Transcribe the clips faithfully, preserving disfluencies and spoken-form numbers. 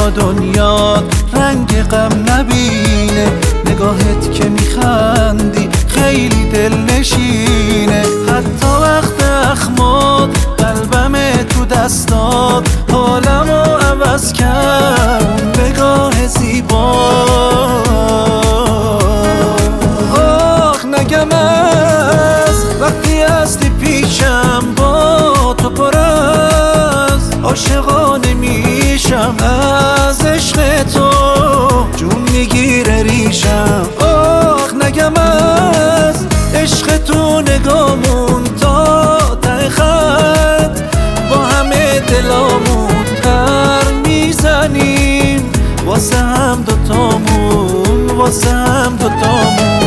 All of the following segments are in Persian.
دنیا رنگ غم نبینه، نگاهت که میخندی خیلی دل نشینه. حتی وقت اخماد قلبم تو دستات حالمو عوض کرد، نگاه زیبا. آخ نگم از وقتی هستی پیشم، با تو پر از عاشقانه میشم، از عشق تو جون میگیره ریشم. آخ نگم از عشق تو نگامون تا ته خط، با همه دلامون پر میزنیم، واسه هم دوتامون، واسه هم دوتامون.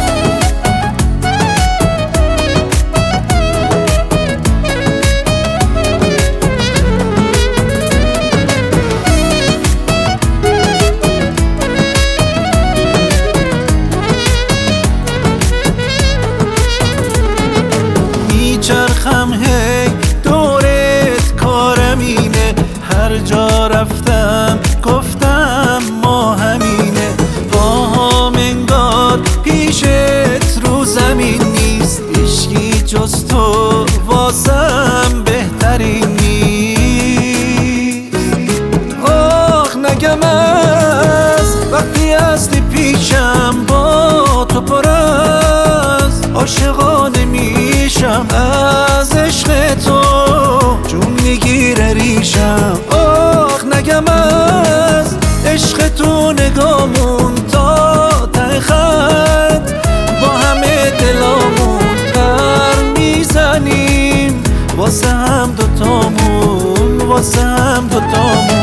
میچرخم هی دورت کارم اینه، هر جا رفتم گفتم ما همینه. پاهام انگار پیشت رو زمین نیست، هیچکی جز تو واسم بهترین نیست. آخ نگم از وقتی هستی پیشم، با تو پر از عاشقانه میشم، از عشق تو جون میگیره ریشم. آخ نگم از عشق تو نگامون تا ته خط، با همه دلامون پر میزنیم، واسه هم دوتامون، واسه هم دوتامون.